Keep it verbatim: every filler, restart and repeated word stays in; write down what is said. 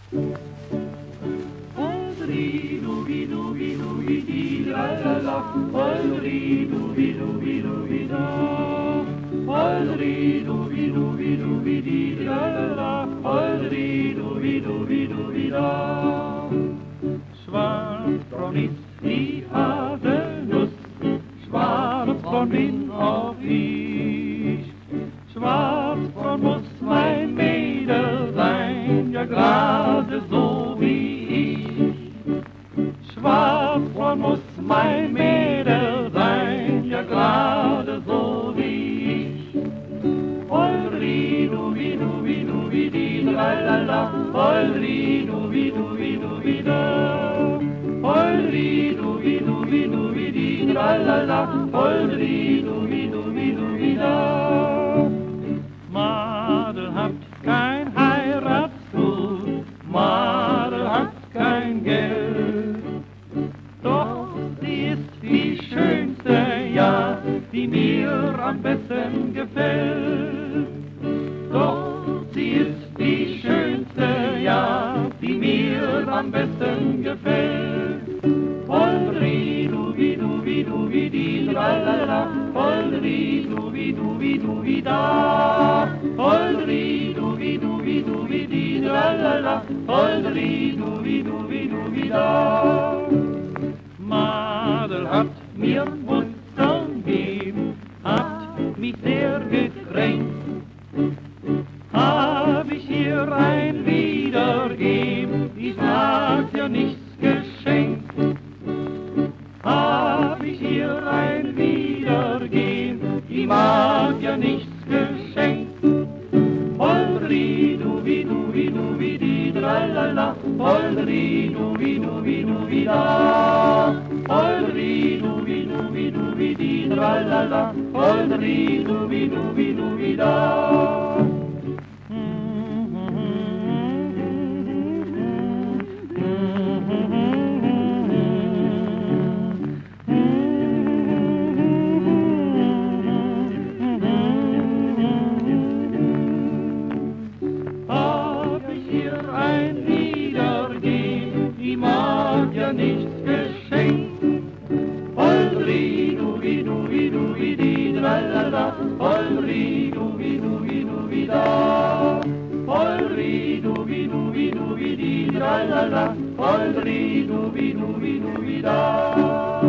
Olri dubi dubi dubi di la la la, olri dubi dubi dubi da. Olri dubi dubi dubi di la la la, olri dubi dubi dubi da. Schwarzbraun ist die Haselnuss, schwarzbraun bin auch ich. Schwarzbraun muss mein Mädel sein, ja gerade so wie ich. Schwarzbraun muss mein Mädel sein, ja gerade so wie ich. Olri dubi dubi dubi di la la la, olri dubi dubi dubi da. Olri dubi dubi dubi di la la la, olri dubi dubi dubi da. Madel hat kein Heiratsgut, Madel hat kein Geld. Doch sie ist die schönste, ja, die mir am besten gefällt. Doch sie ist die schönste, ja, die mir am besten gefällt. Olri dubi dubi dubi di la la la, olri dubi dubi dubi da. Olri dubi dubi dubi di la la la, olri dubi dubi dubi da. Madel hat mir Butter gegeben, hat mich sehr gekränkt. Hab ich ihr ein wiedergeben, ich mag ja nichts geschenkt. Hab ich ihr ein wiedergeben, ich mag ja nichts geschenkt. Olri dubi dubi dubi di la la la, olri dubi dubi dubi da. Olri dubi dubi dubi di la la la, olri dubi dubi dubi da. Nichts geschenkt. Olri dubi dubi dubi di la la la, olri dubi dubi dubi da. Olri dubi dubi dubi di la la la, olri dubi dubi dubi da.